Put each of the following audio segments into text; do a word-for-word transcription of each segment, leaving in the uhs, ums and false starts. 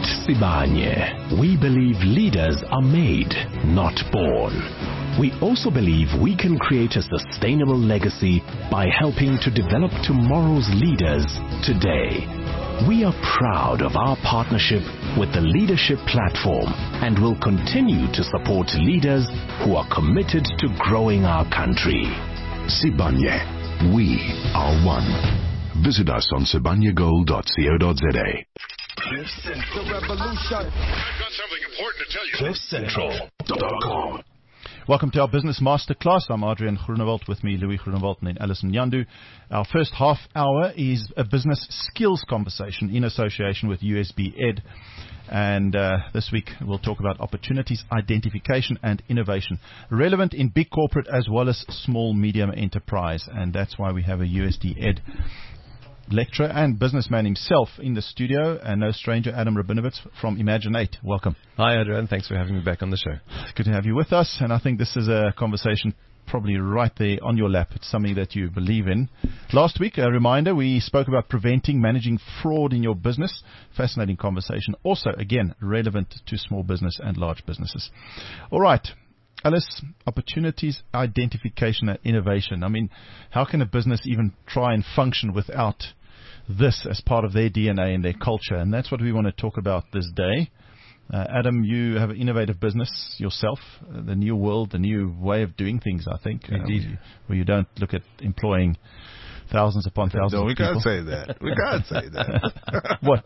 At Sibanye, we believe leaders are made, not born. We also believe we can create a sustainable legacy by helping to develop tomorrow's leaders today. We are proud of our partnership with the Leadership Platform and will continue to support leaders who are committed to growing our country. Sibanye, we are one. Visit us on sibanye gold dot co dot za. Cliff Central Revolution. I've got something important to tell you. cliff central dot com. Welcome to our Business Masterclass. I'm Adrian Groenewald, with me Louis Groenewald and then Alison Nyandu. Our first half hour is a business skills conversation in association with U S B Ed. And uh, this week we'll talk about opportunities, identification and innovation, relevant in big corporate as well as small, medium enterprise. And that's why we have a U S D Ed lecturer and businessman himself in the studio, and no stranger, Adam Rabinovitz from Imaginate. Welcome. Hi, Adrian. Thanks for having me back on the show. Good to have you with us, and I think this is a conversation probably right there on your lap. It's something that you believe in. Last week, a reminder, we spoke about preventing, managing fraud in your business. Fascinating conversation. Also, again, relevant to small business and large businesses. All right. Alice, opportunities, identification, and innovation. I mean, how can a business even try and function without this as part of their D N A and their culture? And that's what we want to talk about this day. Uh, Adam, you have an innovative business yourself, uh, the new world, the new way of doing things, I think. Indeed. Uh, where, you, where you don't look at employing thousands upon thousands no, we of people. can't say that. We can't say that. What?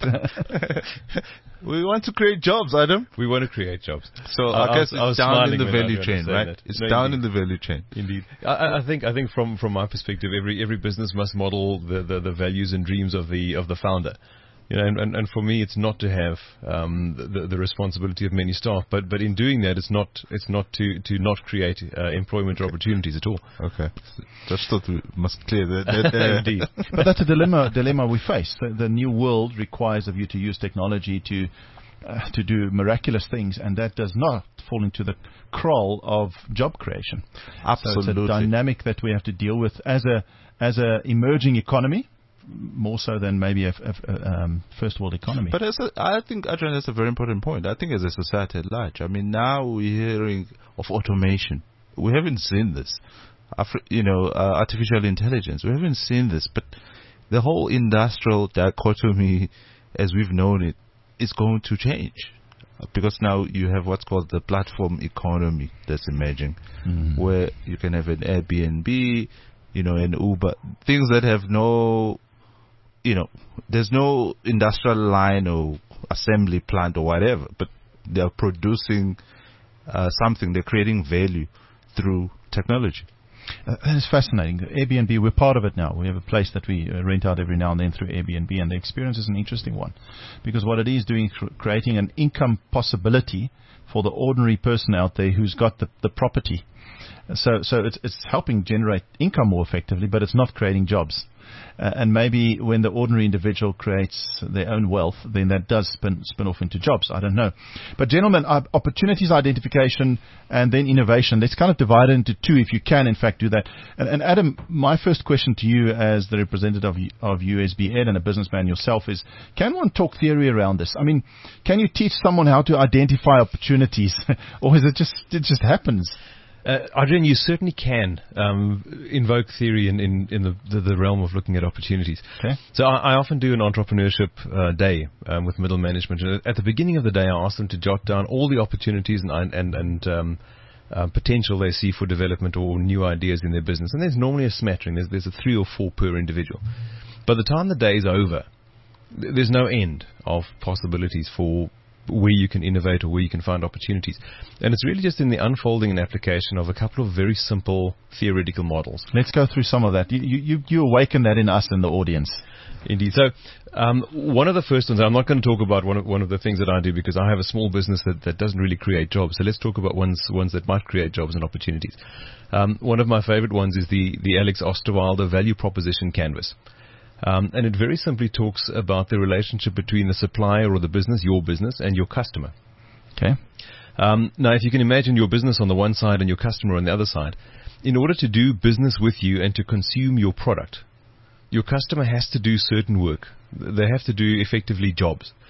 We want to create jobs, Adam. We want to create jobs. So I, I guess I was, it's down in the when value I chain, right? that. It's no, down indeed. in the value chain. Indeed. I, I think I think from, from my perspective, every every business must model the, the, the values and dreams of the of the founder. You know, and, and, and for me, it's not to have um, the, the responsibility of many staff, but but in doing that, it's not it's not to, to not create uh, employment okay. opportunities at all. Okay, just thought we must clear that. that uh, Indeed, but that's a dilemma dilemma we face. The, the new world requires of you to use technology to uh, to do miraculous things, and that does not fall into the crawl of job creation. Absolutely, so it's a dynamic that we have to deal with as a as a emerging economy. More so than maybe a, a, a um, first world economy. But as a, I think, Adrian, that's a very important point. I think as a society at large, I mean, now we're hearing of automation. We haven't seen this. Afri- you know, uh, artificial intelligence. We haven't seen this. But the whole industrial dichotomy, as we've known it, is going to change. Because now you have what's called the platform economy that's emerging, mm-hmm. where you can have an Airbnb, you know, an Uber, things that have no... You know, there's no industrial line or assembly plant or whatever, but they're producing uh, something. They're creating value through technology. Uh, that is fascinating. Airbnb, we're part of it now. We have a place that we uh, rent out every now and then through Airbnb, and the experience is an interesting one. Because what it is doing, cr- creating an income possibility for the ordinary person out there who's got the, the property. So, so it's, it's helping generate income more effectively, but it's not creating jobs. Uh, and maybe when the ordinary individual creates their own wealth, then that does spin, spin off into jobs. I don't know. But gentlemen, uh, opportunities identification and then innovation. Let's kind of divide it into two if you can, in fact, do that. And, and Adam, my first question to you as the representative of, of U S B Ed and a businessman yourself is, can one talk theory around this? I mean, can you teach someone how to identify opportunities or is it just, it just happens? Uh, Adrian, you certainly can um, invoke theory in, in, in the, the, the realm of looking at opportunities. Okay. So I, I often do an entrepreneurship uh, day um, with middle management. And at the beginning of the day, I ask them to jot down all the opportunities and, and, and um, uh, potential they see for development or new ideas in their business. And there's normally a smattering. There's, there's a three or four per individual. By the time the day is over, there's no end of possibilities for where you can innovate or where you can find opportunities. And it's really just in the unfolding and application of a couple of very simple theoretical models. Let's go through some of that. You, you, you awaken that in us in the audience. Indeed. So um, one of the first ones, I'm not going to talk about one of, one of the things that I do because I have a small business that, that doesn't really create jobs. So let's talk about ones, ones that might create jobs and opportunities. Um, one of my favorite ones is the, the Alex Osterwalder value proposition canvas. Um, and it very simply talks about the relationship between the supplier or the business, your business, and your customer. Okay. Um, now, if you can imagine your business on the one side and your customer on the other side, in order to do business with you and to consume your product, your customer has to do certain work. They have to do effectively jobs.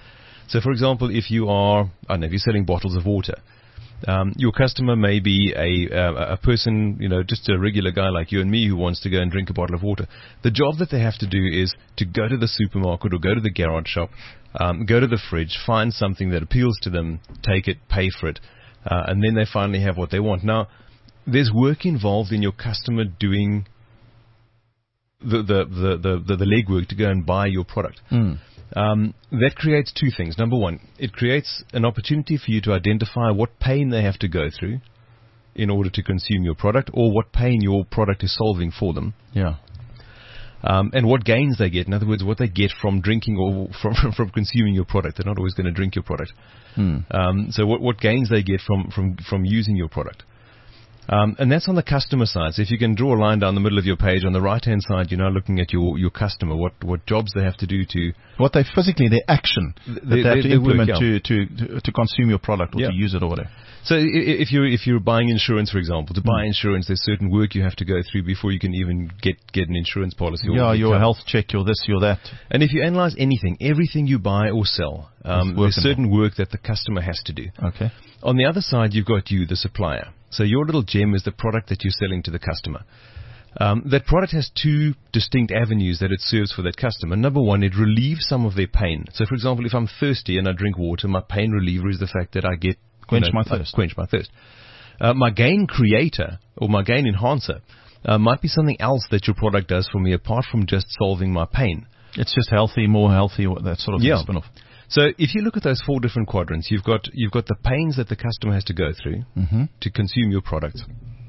So, for example, if you are, I don't know, if you're selling bottles of water, um, your customer may be a, uh, a person, you know, just a regular guy like you and me who wants to go and drink a bottle of water. The job that they have to do is to go to the supermarket or go to the garage shop, um, go to the fridge, find something that appeals to them, take it, pay for it, uh, and then they finally have what they want. Now, there's work involved in your customer doing the the the the, the, the legwork to go and buy your product. Mm. Um, that creates two things. Number one, it creates an opportunity for you to identify what pain they have to go through in order to consume your product, or what pain your product is solving for them. Yeah. Um, and what gains they get. In other words, what they get from drinking or from from consuming your product. They're not always going to drink your product. Mm. Um, so what what gains they get from from from using your product. Um, and that's on the customer side. So if you can draw a line down the middle of your page, on the right-hand side, you're now looking at your, your customer, what, what jobs they have to do to... What they physically, their action that they, they have to they implement work, yeah. to, to, to consume your product or Yeah. to use it or whatever. So i- if you're, if you're buying insurance, for example, to buy insurance, there's certain work you have to go through before you can even get, get an insurance policy. Yeah, or your cover. health check, your this, your that. And if you analyze anything, everything you buy or sell, um, There's work there's certain work that the customer has to do. Okay. On the other side, you've got you, the supplier. So your little gem is the product that you're selling to the customer. Um, that product has two distinct avenues that it serves for that customer. Number one, it relieves some of their pain. So, for example, if I'm thirsty and I drink water, my pain reliever is the fact that I get... Quench you know, my thirst. Quench my thirst. Uh, my gain creator, or my gain enhancer, uh, might be something else that your product does for me apart from just solving my pain. It's just healthy, more healthy, that sort of Yeah. thing, spin-off. So if you look at those four different quadrants, you've got you've got the pains that the customer has to go through Mm-hmm. to consume your product.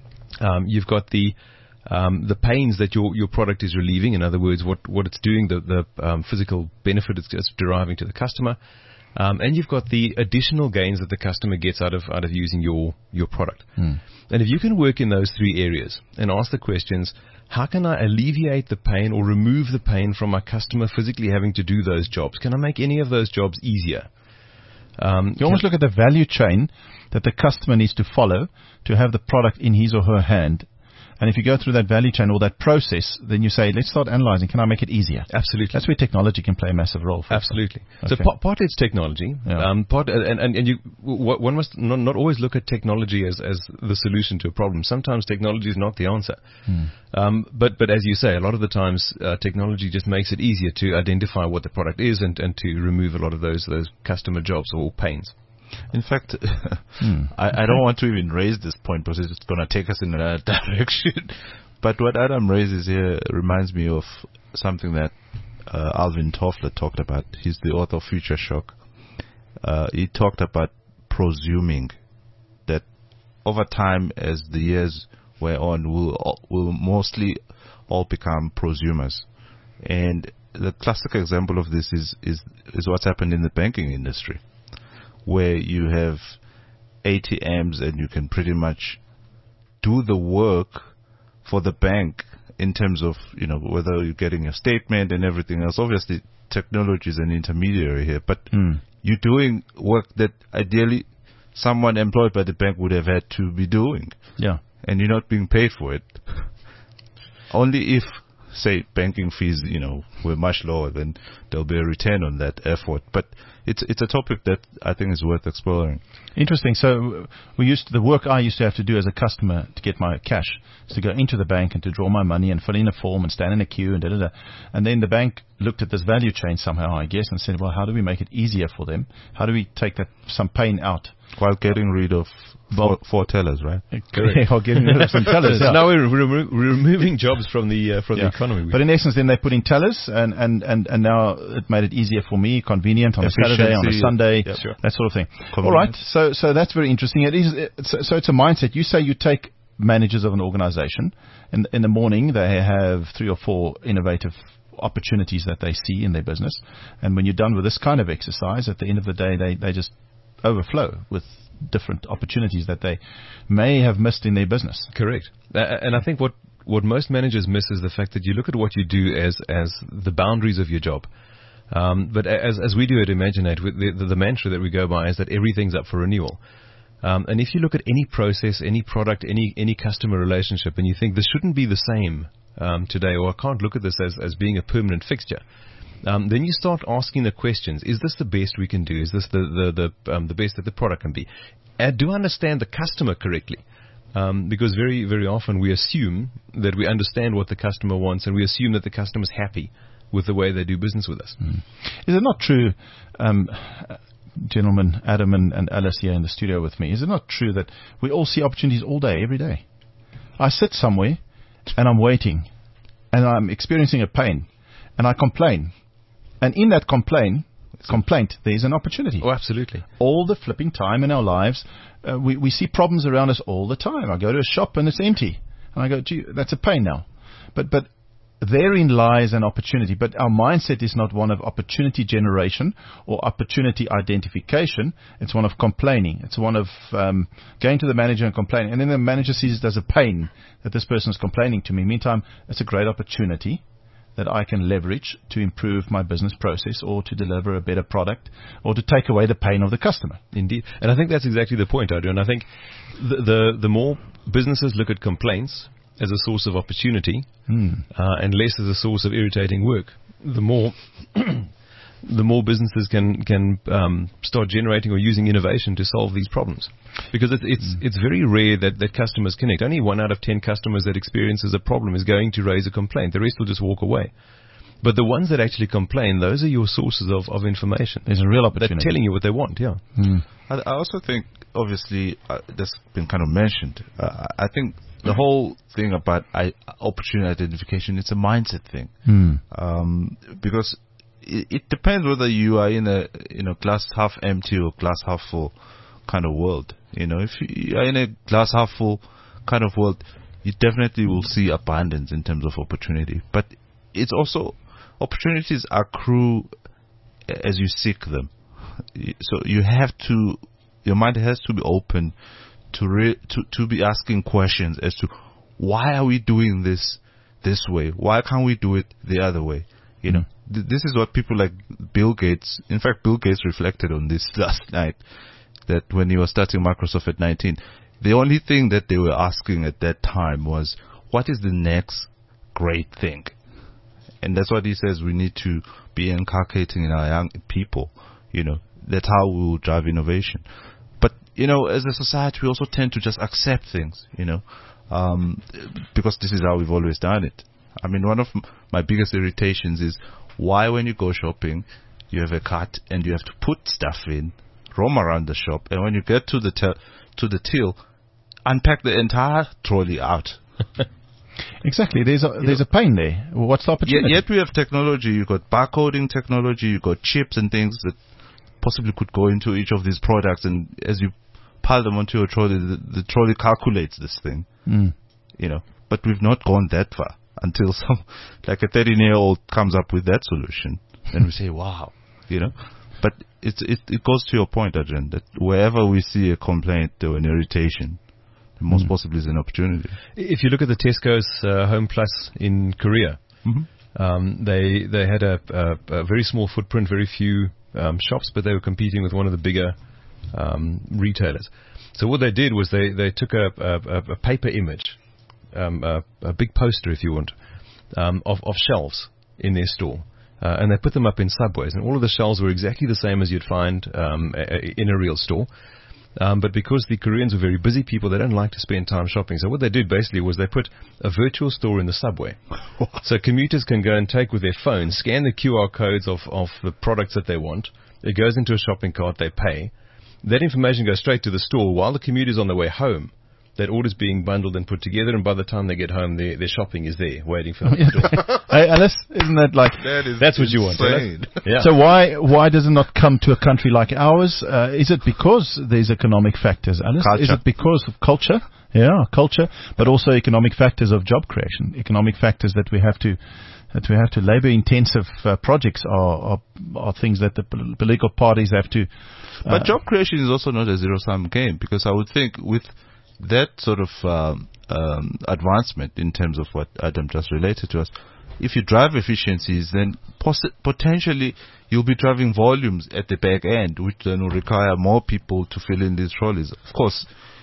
Um, you've got the um, the pains that your, your product is relieving. In other words, what, what it's doing, the the um, physical benefit it's, it's deriving to the customer. Um, and you've got the additional gains that the customer gets out of out of using your your product. Mm. And if you can work in those three areas and ask the questions, how can I alleviate the pain or remove the pain from my customer physically having to do those jobs? Can I make any of those jobs easier? Um, You almost look at the value chain that the customer needs to follow to have the product in his or her hand. And if you go through that value chain or that process, then you say, let's start analyzing. Can I make it easier? Absolutely. That's where technology can play a massive role. For Absolutely. us. So Okay. part, part it's technology. Yeah. Um, part and, and, and you w- one must not, not always look at technology as, as the solution to a problem. Sometimes technology is not the answer. Hmm. Um, but but as you say, a lot of the times uh, technology just makes it easier to identify what the product is and, and to remove a lot of those those customer jobs or pains. In fact, Hmm. I, I don't want to even raise this point because it's going to take us in another direction. But what Adam raises here reminds me of something that uh, Alvin Toffler talked about. He's the author of Future Shock. Uh, he talked about prosuming, that over time, as the years wear on, we'll, all- we'll mostly all become prosumers. And the classic example of this is, is, is what's happened in the banking industry, where you have A T Ms and you can pretty much do the work for the bank in terms of, you know, whether you're getting a statement and everything else. Obviously, technology is an intermediary here, but Hmm. you're doing work that ideally someone employed by the bank would have had to be doing, Yeah. and you're not being paid for it. Only if, say, banking fees, you know, were much lower, then there'll be a return on that effort. But it's it's a topic that I think is worth exploring. Interesting. So we used to, the work I used to have to do as a customer to get my cash is to go into the bank and to draw my money and fill in a form and stand in a queue and da da da. And then the bank looked at this value chain somehow, I guess, and said, well, how do we make it easier for them? How do we take that some pain out? While getting rid of four, four tellers, right? Correct. Or getting rid of some tellers. So Yeah. now we're, we're, remo- we're removing jobs from the uh, from Yeah. the economy. But in essence, then they put in tellers, and, and, and, and now it made it easier for me, convenient on a Saturday, on a Efficiency, Sunday, yeah, sure. that sort of thing. Convenient. All right, so so that's very interesting. It is it's, so it's a mindset. You say you take managers of an organization, in in the morning they have three or four innovative opportunities that they see in their business, and when you're done with this kind of exercise, at the end of the day, they they just overflow with different opportunities that they may have missed in their business. Correct. Uh, and I think what, what most managers miss is the fact that you look at what you do as, as the boundaries of your job. Um, but as, as we do at Imaginate, with the, the, the mantra that we go by is that everything's up for renewal. Um, and if you look at any process, any product, any, any customer relationship, and you think this shouldn't be the same um, today, or I can't look at this as, as being a permanent fixture, Um, then you start asking the questions. Is this the best we can do? Is this the, the, the, um, the best that the product can be? And do I understand the customer correctly? Um, because very, very often we assume that we understand what the customer wants, and we assume that the customer's happy with the way they do business with us. Mm. Is it not true, um, gentlemen, Adam and, and Alice here in the studio with me, is it not true that we all see opportunities all day, every day? I sit somewhere and I'm waiting and I'm experiencing a pain and I complain. And in that complaint, complaint, there's an opportunity. Oh, absolutely. All the flipping time in our lives, uh, we, we see problems around us all the time. I go to a shop and it's empty. And I go, gee, that's a pain now. But, but therein lies an opportunity. But our mindset is not one of opportunity generation or opportunity identification. It's one of complaining. It's one of um, going to the manager and complaining. And then the manager sees it as a pain that this person is complaining to me. Meantime, it's a great opportunity that I can leverage to improve my business process or to deliver a better product or to take away the pain of the customer. Indeed. And I think that's exactly the point, Adrian. I think the, the, the more businesses look at complaints as a source of opportunity mm. uh, and less as a source of irritating work, the more the more businesses can can um, start generating or using innovation to solve these problems. Because it's it's, mm. it's very rare that, that customers connect. Only one out of ten customers that experiences a problem is going to raise a complaint. The rest will just walk away. But the ones that actually complain, those are your sources of, of information. There's a real opportunity. They're telling you what they want, yeah. Mm. I, I also think, obviously, uh, that's been kind of mentioned. Uh, I think the whole thing about I, opportunity identification, it's a mindset thing. Mm. Um, because it, it depends whether you are in a you know glass half empty or glass half full kind of world. You know, if you are in a glass half full kind of world, you definitely will see abundance in terms of opportunity. But it's also opportunities accrue as you seek them. So you have to, your mind has to be open to re, to to be asking questions as to why are we doing this this way? Why can't we do it the other way? You know, th- this is what people like Bill Gates. In fact, Bill Gates reflected on this last night. That when he was starting Microsoft at nineteen, the only thing that they were asking at that time was, what is the next great thing? And that's what he says we need to be inculcating in our young people. You know, that's how we will drive innovation. But, you know, as a society, we also tend to just accept things, you know, um, because this is how we've always done it. I mean, one of m- my biggest irritations is why when you go shopping, you have a cart and you have to put stuff in, roam around the shop, and when you get to the te- to the till, unpack the entire trolley out. Exactly. There's a, there's a pain there. What's the opportunity? Yet, yet we have technology. You've got barcoding technology. You've got chips and things that possibly could go into each of these products. And as you pile them onto your trolley, the, the trolley calculates this thing. Mm. You know, but we've not gone that far until some, like a thirteen-year-old comes up with that solution. And we say, wow, you know. But it's, it, it goes to your point, Adrian, that wherever we see a complaint or an irritation, most mm. possibly is an opportunity. If you look at the Tesco's uh, Home Plus in Korea, mm-hmm. um, they they had a, a, a very small footprint, very few um, shops, but they were competing with one of the bigger um, retailers. So what they did was they, they took a, a, a paper image, um, a, a big poster, if you want, um, of, of shelves in their store. Uh, and they put them up in subways, and all of the shelves were exactly the same as you'd find um, a, a, in a real store. Um, but because the Koreans were very busy people, they don't like to spend time shopping. So what they did basically was they put a virtual store in the subway. So commuters can go and take with their phone, scan the Q R codes of, of the products that they want. It goes into a shopping cart, they pay. That information goes straight to the store while the commuter's on the way home. That order's being bundled and put together, and by the time they get home, their, their shopping is there, waiting for them at the door. Hey, Alice, isn't that like... That is That's what insane. you want, Alice? Yeah. So why why does it not come to a country like ours? Uh, is it because there's economic factors, Alice? Culture. Is it because of culture? Yeah, culture, but also economic factors of job creation. Economic factors that we have to that we have to labor-intensive uh, projects are, are are things that the pol- political parties have to. Uh, But job creation is also not a zero-sum game, because I would think with that sort of um, um, advancement in terms of what Adam just related to us, if you drive efficiencies, then poss- potentially you'll be driving volumes at the back end, which then will require more people to fill in these trolleys. Of course,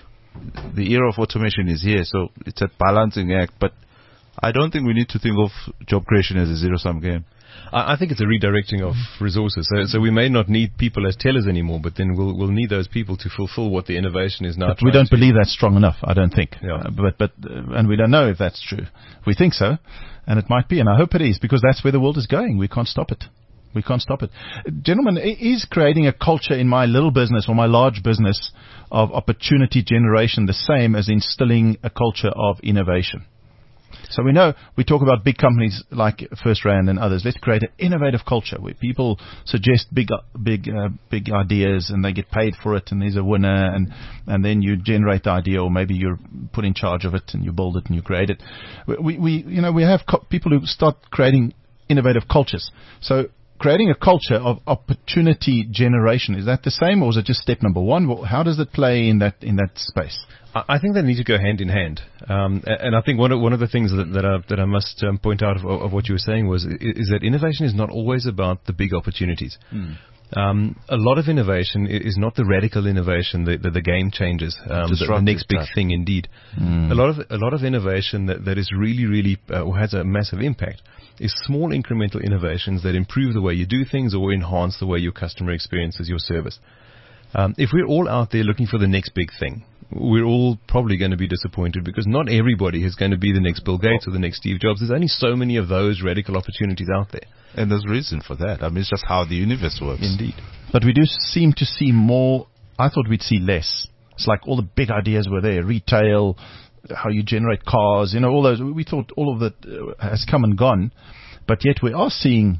the era of automation is here, so it's a balancing act, but I don't think we need to think of job creation as a zero-sum game. I, I think it's a redirecting of resources. So, so we may not need people as tellers anymore, but then we'll we'll need those people to fulfill what the innovation is now. But we don't to believe that's strong enough. I don't think. Yeah. Uh, but but uh, and we don't know if that's true. We think so, and it might be, and I hope it is, because that's where the world is going. We can't stop it. We can't stop it. Gentlemen, is creating a culture in my little business or my large business of opportunity generation the same as instilling a culture of innovation? So we know, we talk about big companies like FirstRand and others. Let's create an innovative culture where people suggest big, big, uh, big ideas and they get paid for it, and there's a winner, and, and then you generate the idea, or maybe you're put in charge of it and you build it and you create it. We, we you know, we have co- people who start creating innovative cultures. So creating a culture of opportunity generation, is that the same, or is it just step number one? How does it play in that in that space? I think they need to go hand in hand, um, and I think one of one of the things that, that I that I must um, point out of, of what you were saying was is that innovation is not always about the big opportunities. Mm. Um, a lot of innovation is not the radical innovation, the, the, the game changers, um, the, the next big thing. Indeed, mm. a lot of a lot of innovation that, that is really really uh, or has a massive impact is small incremental innovations that improve the way you do things or enhance the way your customer experiences your service. Um, if we're all out there looking for the next big thing, we're all probably going to be disappointed, because not everybody is going to be the next Bill Gates or the next Steve Jobs. There's only so many of those radical opportunities out there. And there's reason for that. I mean, it's just how the universe works. Indeed. But we do seem to see more. I thought we'd see less. It's like all the big ideas were there. Retail, how you generate cars, you know, all those. We thought all of that uh, has come and gone. But yet we are seeing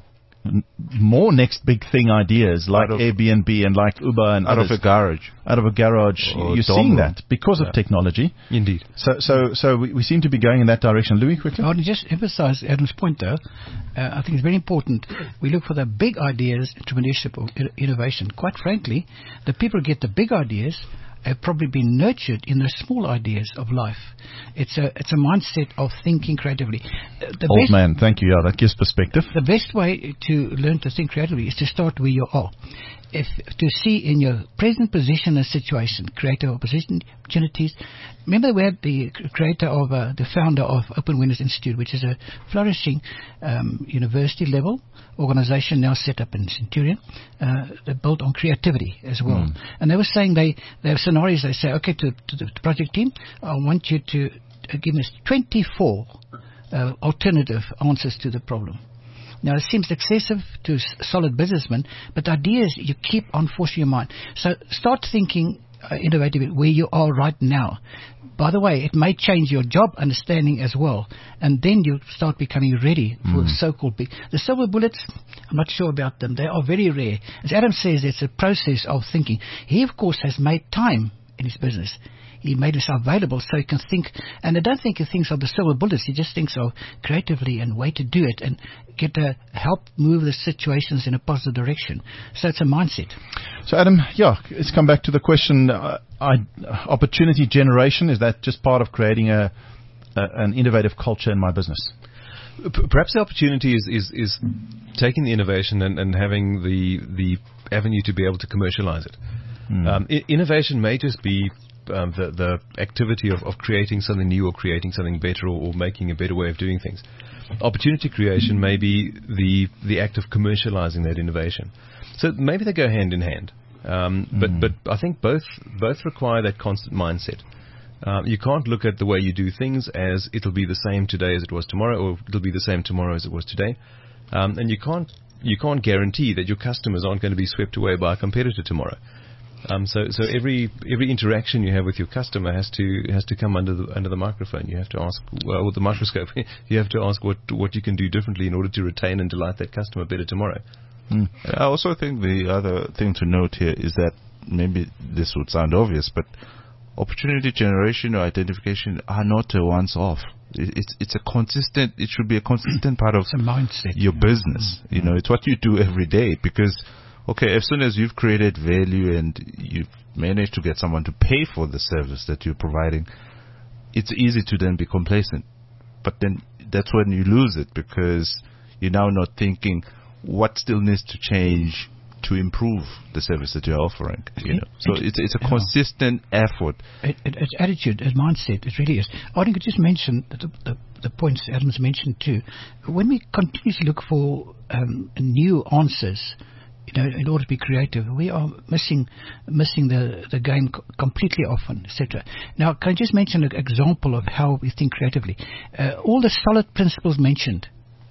more next big thing ideas like of, Airbnb and like Uber and out others. of a garage, out of a garage. Or You're seeing room. that because yeah. of technology. Indeed. So, so, so we, we seem to be going in that direction. Louis, quickly. I want to just emphasize Adam's point, though. Uh, I think it's very important. We look for the big ideas, entrepreneurship, or innovation. Quite frankly, the people who get the big ideas have probably been nurtured in the small ideas of life. It's a it's a mindset of thinking creatively. The Old best, man, thank you. Yeah, that gives perspective. The best way to learn to think creatively is to start where you are. If to see in your present position and situation, creative opportunities. Remember, we had the creator of uh, the founder of Open Windows Institute, which is a flourishing um, university level organization now set up in Centurion, uh, built on creativity as well. Mm. And they were saying they they have scenarios. They say, okay, to, to the project team, I want you to uh, give us twenty-four uh, alternative answers to the problem. Now, it seems excessive to solid businessmen, but the idea is you keep on forcing your mind. So start thinking uh, innovatively where you are right now. By the way, it may change your job understanding as well, and then you start becoming ready for mm. so-called big. The silver bullets, I'm not sure about them. They are very rare. As Adam says, it's a process of thinking. He, of course, has made time in his business. He made himself available so he can think. And I don't think he thinks of the silver bullets. He just thinks of creatively and way to do it and get to help move the situations in a positive direction. So it's a mindset. So, Adam, yeah, let's come back to the question. Uh, I, opportunity generation, is that just part of creating a, a an innovative culture in my business? Perhaps the opportunity is, is, is taking the innovation and, and having the the avenue to be able to commercialize it. Mm. Um, I- innovation may just be Um, the, the activity of, of creating something new or creating something better or, or making a better way of doing things. Opportunity creation may be the the act of commercializing that innovation. So maybe they go hand in hand. Um, mm. But but I think both both require that constant mindset. Um, you can't look at the way you do things as it'll be the same today as it was tomorrow, or it'll be the same tomorrow as it was today. Um, and you can't you can't guarantee that your customers aren't going to be swept away by a competitor tomorrow. Um, so, so every every interaction you have with your customer has to has to come under the under the microphone. You have to ask, well, with the microscope, you have to ask what what you can do differently in order to retain and delight that customer better tomorrow. Mm. I also think the other thing to note here is that maybe this would sound obvious, but opportunity generation or identification are not a once-off. It, it's it's a consistent. It should be a consistent part of it's a mindset. Your business. Mm. You know, it's what you do every day because. Okay, as soon as you've created value and you've managed to get someone to pay for the service that you're providing, it's easy to then be complacent. But then that's when you lose it because you're now not thinking what still needs to change to improve the service that you're offering. You know, so it, it's it's a consistent effort. It, it, it's attitude, it's mindset. It really is. I think I just mentioned that the, the the points Adam's mentioned too. When we continuously look for um, new answers, you know, in order to be creative, we are missing missing the, the game co- completely often, et cetera. Now, can I just mention an example of how we think creatively? Uh, all the solid principles mentioned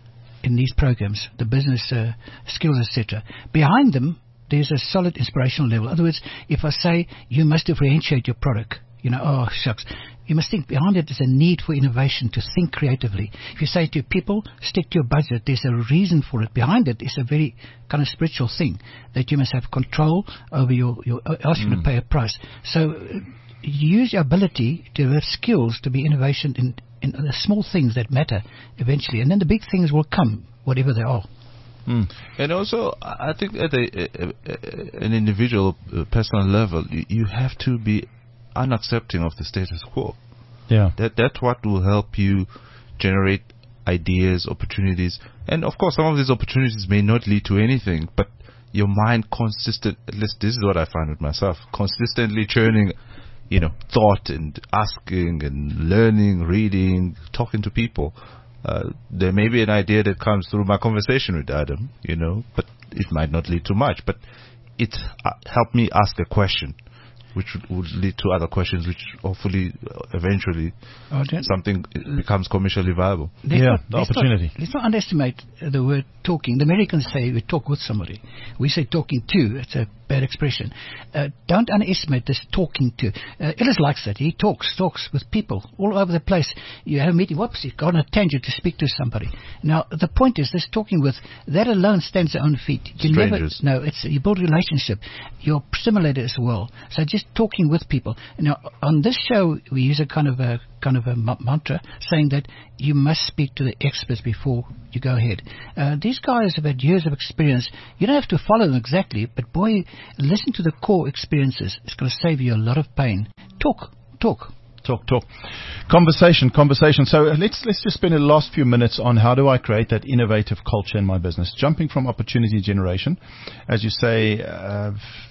in these programs, the business uh, skills, et cetera. Behind them, there's a solid inspirational level. In other words, if I say you must differentiate your product, you know, oh shucks, you must think behind it is a need for innovation, to think creatively. If you say to people, stick to your budget, there's a reason for it. Behind it is a very kind of spiritual thing, that you must have control over your, your else you're mm. going to pay a price. So uh, use your ability to have skills to be innovation in, in the small things that matter eventually, and then the big things will come, whatever they are. Mm. And also, I think at a, a, a, an individual, uh, personal level, you, you have to be unaccepting of the status quo. Yeah, that that's what will help you generate ideas, opportunities, and of course, some of these opportunities may not lead to anything, but your mind consistent. At least this is what I find with myself: consistently churning, you know, thought and asking and learning, reading, talking to people. Uh, there may be an idea that comes through my conversation with Adam, you know, but it might not lead to much. But it uh, helped me ask a question, which would, would lead to other questions, which hopefully, uh, eventually, oh, something becomes commercially viable. Let's yeah, not, the let's opportunity. Not, let's not underestimate the word talking. The Americans say we talk with somebody. We say talking to. It's a bad expression. Uh, don't underestimate this talking to. Uh, Ellis likes it. He talks, talks with people all over the place. You have a meeting. Whoops, he's gone on a tangent to speak to somebody. Now, the point is, this talking with, that alone stands on feet. You Strangers. Never, no, it's, you build a relationship. You're stimulated as well. So just talking with people. Now, on this show, we use a kind of a kind of a m- mantra saying that you must speak to the experts before you go ahead. Uh, these guys have had years of experience. You don't have to follow them exactly, but boy, listen to the core experiences. It's going to save you a lot of pain. Talk, talk. Talk, talk. Conversation, conversation. So uh, let's let's just spend the last few minutes on how do I create that innovative culture in my business. Jumping from opportunity generation, as you say, uh,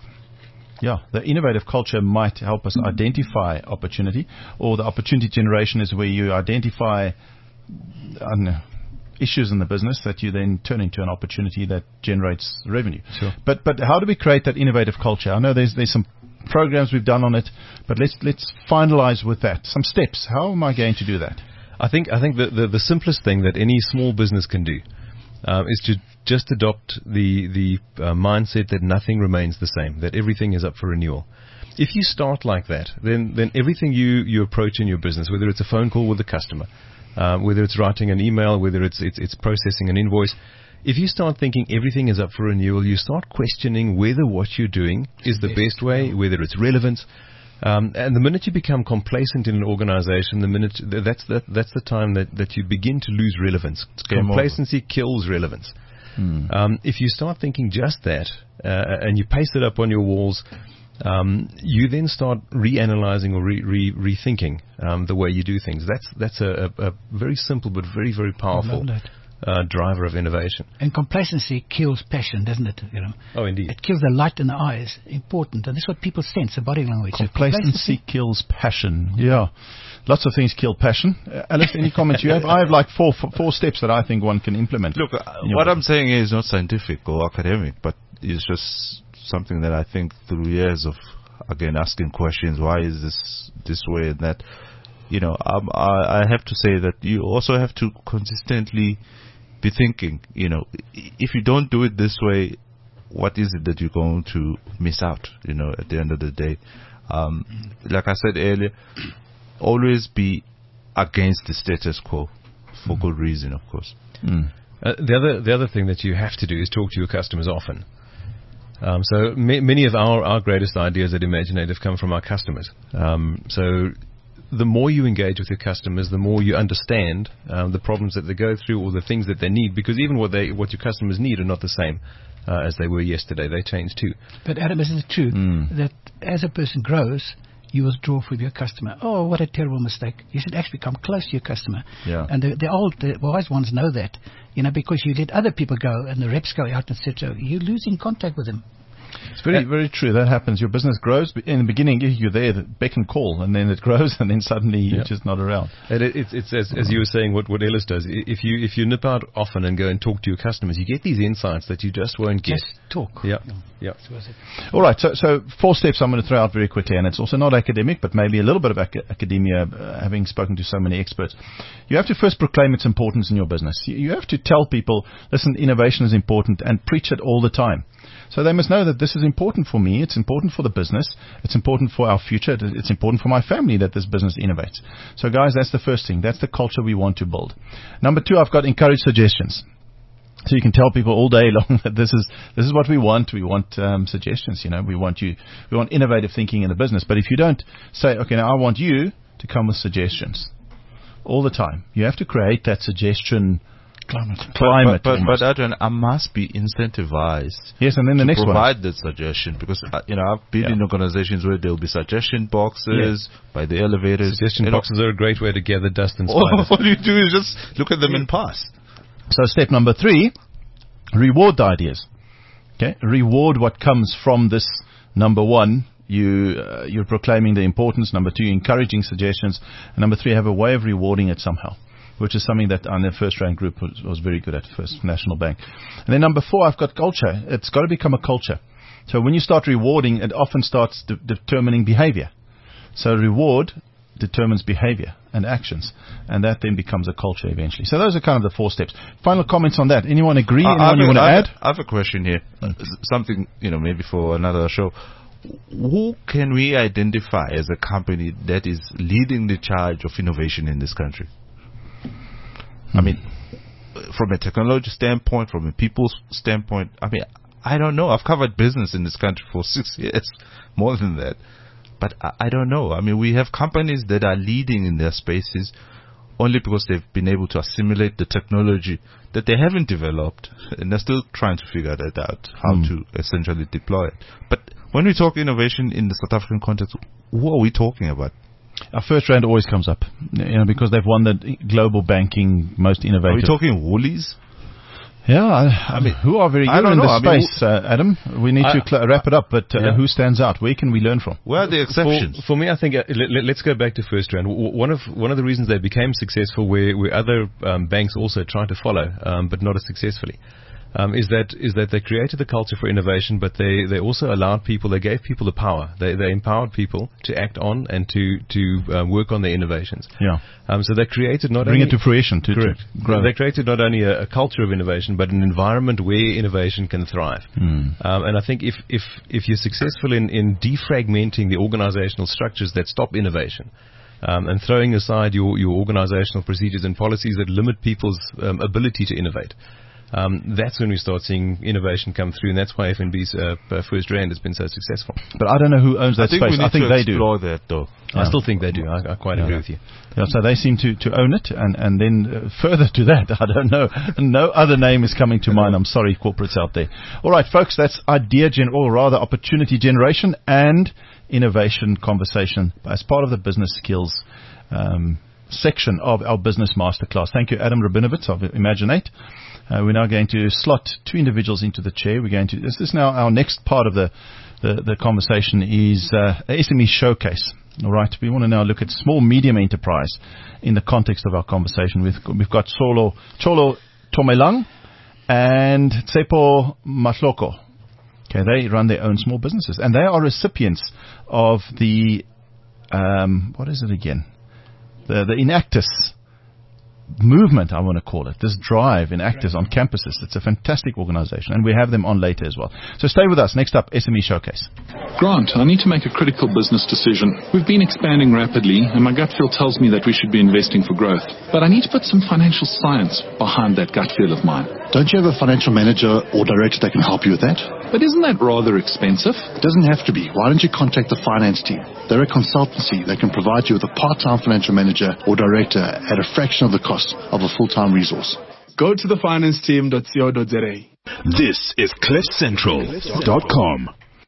yeah, the innovative culture might help us identify opportunity, or the opportunity generation is where you identify, I don't know, issues in the business that you then turn into an opportunity that generates revenue. Sure. But but how do we create that innovative culture? I know there's there's some programs we've done on it, but let's let's finalize with that. Some steps. How am I going to do that? I think I think the, the, the simplest thing that any small business can do um, is to just adopt the the uh, mindset that nothing remains the same, that everything is up for renewal. If you start like that, then then everything you, you approach in your business, whether it's a phone call with a customer, uh, whether it's writing an email, whether it's, it's it's processing an invoice, if you start thinking everything is up for renewal, you start questioning whether what you're doing is the best way, whether it's relevant. Um, and the minute you become complacent in an organization, the minute that's that, that's the time that, that you begin to lose relevance. Complacency over. Kills relevance. Hmm. Um, if you start thinking just that, uh, and you paste it up on your walls, um, you then start reanalyzing or re, re, rethinking um, the way you do things. That's that's a, a, a very simple but very very powerful uh, driver of innovation. And complacency kills passion, doesn't it? You know. Oh, indeed. It kills the light in the eyes. Important, and that's what people sense. The body language. Complacency, complacency kills passion. Yeah. Lots of things kill passion. Uh, Alice, any comments you have? I have like four, four four steps that I think one can implement. Look, uh, what I'm saying is not scientific or academic, but it's just something that I think through years of, again, asking questions, why is this this way and that, you know, um, I, I have to say that you also have to consistently be thinking, you know, if you don't do it this way, what is it that you're going to miss out, you know, at the end of the day? Um, like I said earlier, always be against the status quo for mm. good reason, of course. Mm. Uh, the other the other thing that you have to do is talk to your customers often. Um, so ma- many of our, our greatest ideas at Imaginative come from our customers. Um, so the more you engage with your customers, the more you understand um, the problems that they go through or the things that they need, because even what they what your customers need are not the same uh, as they were yesterday. They change too. But Adam, isn't it true mm. that as a person grows, you withdraw from your customer? Oh, what a terrible mistake. You should actually come close to your customer. Yeah. And the, the old, the wise ones know that, you know, because you let other people go and the reps go out, et cetera. You're losing contact with them. It's very, very true. That happens. Your business grows. In the beginning, you're there, the beck and call, and then it grows, and then suddenly you're Yeah. just not around. And it, it's, it's as, as you were saying, what, what Ellis does. I- If you if you nip out often and go and talk to your customers, you get these insights that you just won't get. Just talk. Yeah, yeah. All right, so so four steps I'm going to throw out very quickly, and it's also not academic, but maybe a little bit of ac- academia, uh, having spoken to so many experts. You have to first proclaim its importance in your business. You, you have to tell people, listen, innovation is important, and preach it all the time. So they must know that this is important for me, it's important for the business, it's important for our future, it's important for my family that this business innovates. So guys, that's the first thing. That's the culture we want to build. Number two, I've got encourage suggestions. So you can tell people all day long that this is this is what we want. We want um, suggestions. You know, we want you, we want innovative thinking in the business. But if you don't say, okay, now I want you to come with suggestions all the time, you have to create that suggestion Climate. climate. But, but, almost. but Adrian, I must be incentivized yes, and then the to next one. provide that suggestion because uh, you know I've been Yeah. in organizations where there'll be suggestion boxes by the elevators. Suggestion You know, boxes are a great way to gather dust and all, spiders. all you do is just look at them and pass. So step number three, reward the ideas. Okay, reward what comes from this. Number one, you uh, you're proclaiming the importance. Number two, encouraging suggestions. And number three, have a way of rewarding it somehow, which is something that on the first rank group was, was very good at, First National Bank. And then number four, I've got culture. It's got to become a culture. So when you start rewarding, it often starts de- determining behavior. So reward determines behavior and actions, and that then becomes a culture eventually. So those are kind of the four steps. Final comments on that? Anyone agree? I- Anyone I've you a- want to I have add? a- I have a question here. Uh, s- something, you know, maybe for another show. Who can we identify as a company that is leading the charge of innovation in this country? I mean, from a technology standpoint, from a people's standpoint, I mean, I don't know. I've covered business in this country for six years, more than that. But I, I don't know. I mean, we have companies that are leading in their spaces only because they've been able to assimilate the technology that they haven't developed, and they're still trying to figure that out, how Mm. to essentially deploy it. But when we talk innovation in the South African context, who are we talking about? Our first round always comes up, you know, because they've won the global banking most Are innovative. we talking Woolies? Yeah, I, I mean, who are very I good don't in know. this I mean, space, uh, Adam? We need I- to cl- wrap it up, but uh, Yeah. who stands out? Where can we learn from? Where are the exceptions? For, for me, I think uh, let, let, let's go back to first round. W- One of one of the reasons they became successful, where, where other um, banks also tried to follow, um, but not as successfully, um, is that is that they created the culture for innovation, but they, they also allowed people, they gave people the power. They they empowered people to act on and to to um, work on their innovations. Yeah, Um, so they created not bring only it to fruition, to, to Correct. grow. They created not only a, a culture of innovation, but an environment where innovation can thrive. Hmm. Um, and I think if, if, if you're successful in, in defragmenting the organizational structures that stop innovation, um, and throwing aside your, your organizational procedures and policies that limit people's um, ability to innovate, um, that's when we start seeing innovation come through, and that's why F N B's uh, uh, first rand has been so successful. But I don't know who owns that I think space. we need I think to they do. explore that, though. I Yeah. still think they do. I, I quite Yeah. agree with you. Yeah, so they seem to, to own it, and, and then uh, further to that, I don't know. No other name is coming to mind. I'm sorry, corporates out there. All right, folks, that's idea gen, or rather opportunity generation and innovation conversation as part of the business skills um, section of our business masterclass. Thank you, Adam Rabinovitz of Imaginate. Uh, we're now going to slot two individuals into the chair. We're going to. This is now our next part of the the, the conversation is uh, a S M E showcase. All right, we want to now look at small medium enterprise in the context of our conversation. We've we've got Cholo Cholo Tomelang and Tsepo Matloko. Okay, they run their own small businesses, and they are recipients of the um, what is it again? The the Enactus movement, I want to call it, this drive in actors on campuses. It's a fantastic organization, and we have them on later as well. So stay with us. Next up, S M E Showcase. Grant, I need to make a critical business decision. We've been expanding rapidly, and my gut feel tells me that we should be investing for growth. But I need to put some financial science behind that gut feel of mine. Don't you have a financial manager or director that can help you with that? But isn't that rather expensive? It doesn't have to be. Why don't you contact the finance team? They're a consultancy that can provide you with a part-time financial manager or director at a fraction of the cost of a full-time resource. Go to the finance team dot co dot za. This is cliff central dot com.